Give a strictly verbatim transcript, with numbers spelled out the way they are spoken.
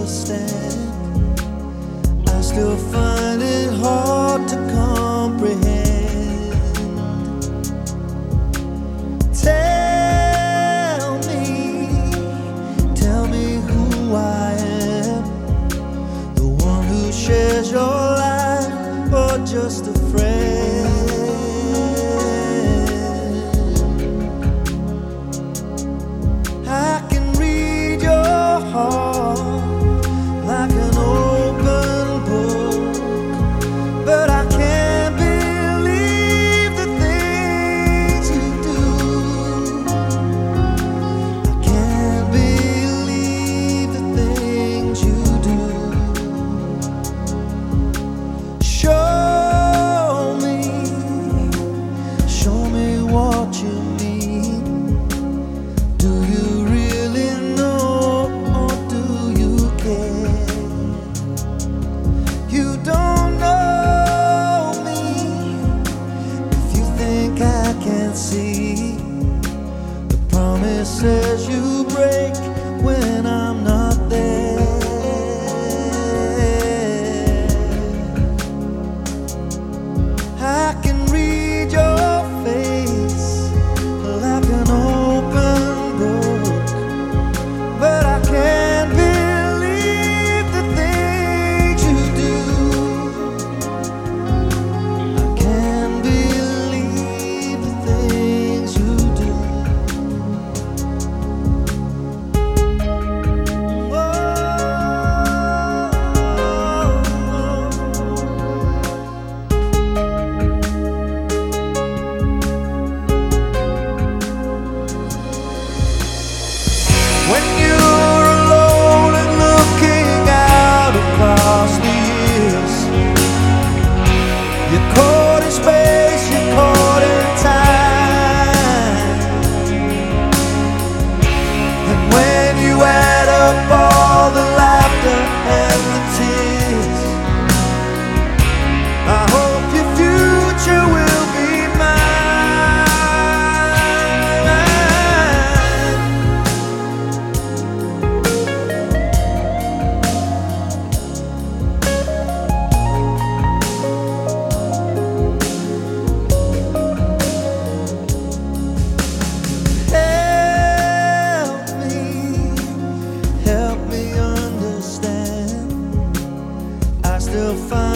understand. I still find it hard to comprehend. Tell me, tell me who I am. The one who shares your life, or just a friend? I can read your heart like an open book, but I can't believe the things you do. I can't believe the things you do. Show me, show me what you mean. Do you really know, or do you care? You don't know me if you think I can't see the promises you break when I'm not there. I can read your face like an open book, but I can't believe the things you do. I can't believe the things you do. When you're alone and looking out across the years, you're caught in space, you're caught in time. And when you add up all the laughter and the tears, I hope your future will be mine. Help me, help me understand. I still find